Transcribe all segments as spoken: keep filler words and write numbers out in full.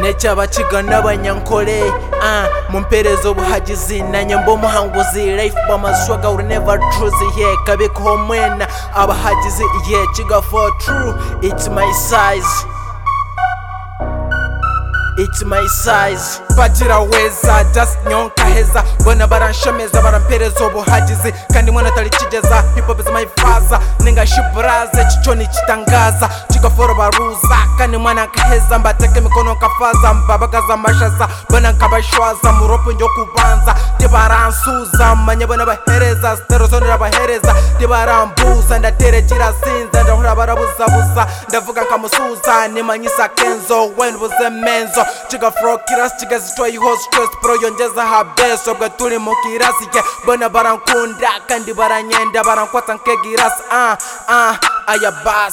necyaba kigana abanyankole ah mumperezo buhagizi nanye mbo muhanguzi life bamaswaga will never truth yeah kabiko mwena abahagizi yeah kiga for true it's my size It's my size Bagira weza just nyonka heza Bona baranshemeza baramperezo buhagizi kandi mwana tali kigeza hip hop is my father ninga shibraze chichoni chitangaza chikaforo baruza kandi mwana kaheza mbateke mikono kafaza mbabagaza mashaza bona nkabashwaza muropo njo kubanza tibaransuza manye bona bahereza sterosonera bahereza tibarambuza ndatere kirasinza ndahura barabuza buza ndavuga nkamusuza nimanyisa kenzo when buze menzo Chiga fro kiras chiga zitwa yuho stress pro yongeza habeso bwa tuli mu kirasi ke bona barankunda kandi baranyenda barankwata nkegiras ah ah aya bas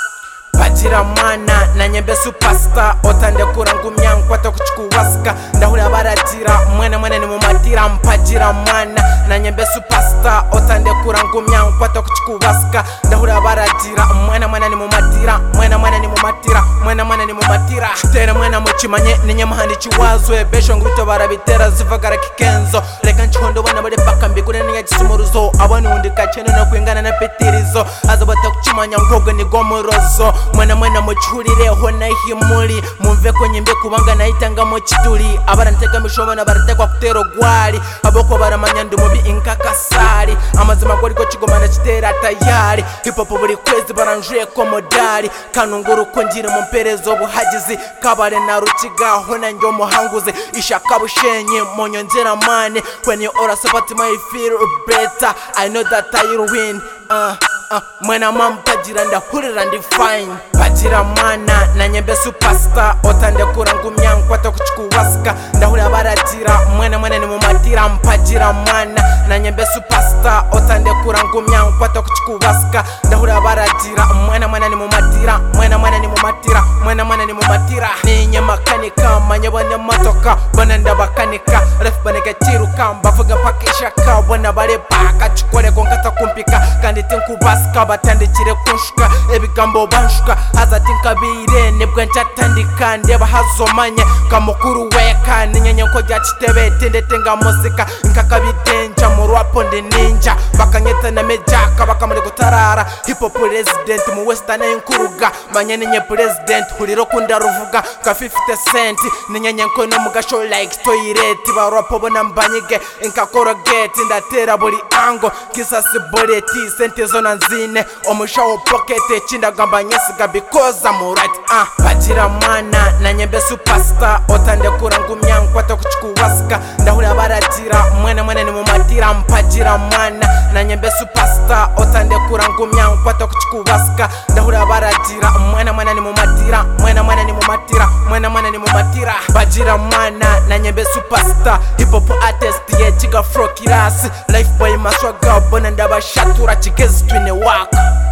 Bagira mwana nanyembe superstar otande kurangumya nkwata kuchikuwaska ndahura baratira mwana mwana ni mumatira mpagira mwana nanyembe superstar otande kurangumya nkwata kuchikuwaska ndahura baratira mwana mwana ni mumatira mwana mwana ni mumatira mwana mwana ni mumatira tere mwana muchimanye ninye mahandi chiwazwe besho nguto barabitera zivagara kikenzo reka nchondo bana bale bakambi kure ninye gisumuruzo abone undi kachene no kwingana na petirizo azabata kuchimanya ngogo ni gomorozo mwana mwana muchurire hona himuli mumve ko nyimbe kubanga nayitanga mu kituli abaranteka mishobona baratekwa kutero gwali aboko baramanya ndi mubi inkakasari amazima gwali ko kigomana kitera tayari hip hop buri kwezi baranjuye ko modali kanunguru konjire mu mperezo buhagizi kabare na rukiga hona njyo muhanguze ishaka bushenye monyo nzera mane when you all support my feel better I know that I will win uh Uh, mwena mampagira ndahurira ndi fine Bagira mwana nanyembe superstar otande kurangumya nkwata kuchikuwaska ndahurira baratira mwena mwena ni mumatira mpagira mwana nanyembe superstar otande kurangumya nkwata kuchikuwaska ndahurira baratira mwena mwena ni mumatira mwena mwena ni mumatira mwena mwena ni mumatira ninye makanika manyabone motoka bona ndabakanika ref baneke tiruka mbavuga pakisha ka bona bare paka chikore konkata kumpika kandi tinkubasa kabatandikire kunshuka ebigambo banshuka hazatinkabire nebwe nchatandika ndeba hazomanye kamukuru weka ninyenye ko gyakitebe tendete nga muzika nkakabidenja mu rwapo ndi ninja bakanyeta na mejaka bakamuri gutarara hip hop president mu western inkuruga manye ninye president huliro kunda ruvuga ka fifty cent ninyenye ko no mugasho like toilet ba rwapo bona mbanyige nkakora get ndatera buri ango kisa siboleti sente zona zine omushawo pocket chindagamba nyesiga because I'm right ah Bagira mwana nanyembe superstar otande kurangumya nkwata kuchikuwaska ndahura baratira mwana mwana ni mumatira mpagira mwana nanyembe superstar otande kurangumya nkwata kuchikuwaska ndahura baratira mwana mwana ni mumatira mwana mwana ni mumatira mwana mwana ni mumatira Bagira mwana nanyembe superstar hip hop artist ye chiga fro kirasi life boy maswaga bona ndabashatura chigezi twine waka